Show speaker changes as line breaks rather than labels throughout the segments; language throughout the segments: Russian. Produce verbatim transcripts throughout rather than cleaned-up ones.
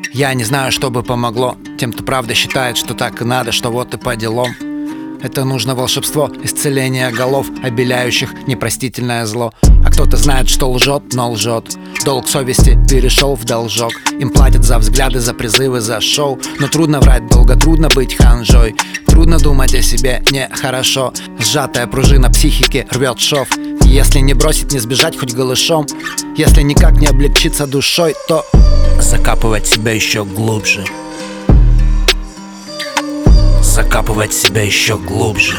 Я не знаю, что бы помогло тем, кто правда считает, что так и надо, что вот и по делам. Это нужно волшебство, исцеление голов, обеляющих непростительное зло. А кто-то знает, что лжет, но лжет. Долг совести перешел в должок. Им платят за взгляды, за призывы, за шоу. Но трудно врать долго, трудно быть ханжой. Трудно думать о себе нехорошо. Сжатая пружина психики рвет шов. Если не бросить, не сбежать хоть голышом, если никак не облегчиться душой, то закапывать себя еще глубже. Закапывать себя еще глубже.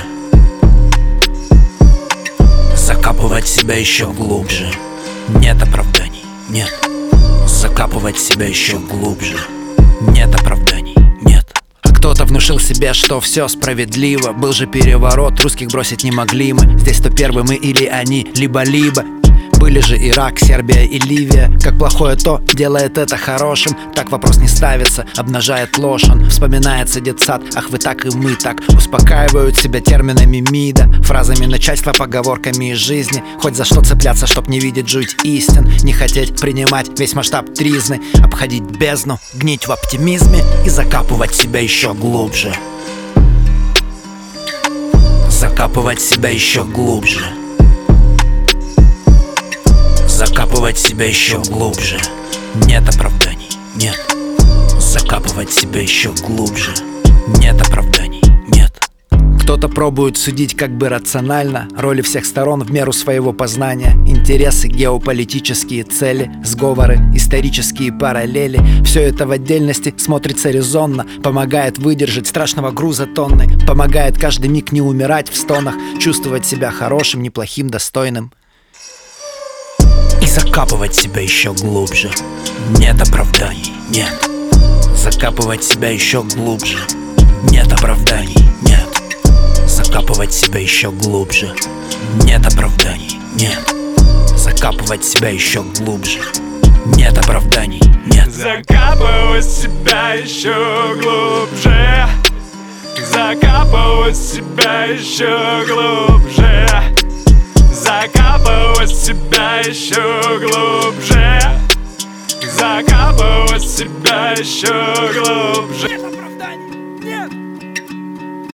Закапывать себя еще глубже. Нет оправданий, нет. Закапывать себя еще глубже. Нет оправданий, нет. А кто-то внушил себе, что все справедливо. Был же переворот, русских бросить не могли мы. Здесь то первый мы или они, либо-либо. Были же Ирак, Сербия и Ливия. Как плохое то делает это хорошим. Так вопрос не ставится, обнажает ложь. Он вспоминается детсад, ах вы так и мы так. Успокаивают себя терминами МИДа, фразами начальства, поговорками из жизни. Хоть за что цепляться, чтоб не видеть жуть истин. Не хотеть принимать весь масштаб тризны. Обходить бездну, гнить в оптимизме и закапывать себя еще глубже. Закапывать себя еще глубже. Закапывать себя еще глубже. Нет оправданий, нет. Закапывать себя еще глубже. Нет оправданий, нет. Кто-то пробует судить как бы рационально роли всех сторон в меру своего познания. Интересы, геополитические цели, сговоры, исторические параллели. Все это в отдельности смотрится резонно. Помогает выдержать страшного груза тонны. Помогает каждый миг не умирать в стонах. Чувствовать себя хорошим, неплохим, достойным. И закапывать себя еще глубже. Нет оправданий, нет. Закапывать себя еще глубже. Нет оправданий, нет. Закапывать себя еще глубже. Нет оправданий, нет. Закапывать себя еще глубже. Нет оправданий, нет.
Закапывать себя еще глубже. Закапывать себя еще глубже. Закапывать себя еще глубже. Закапывать себя еще глубже.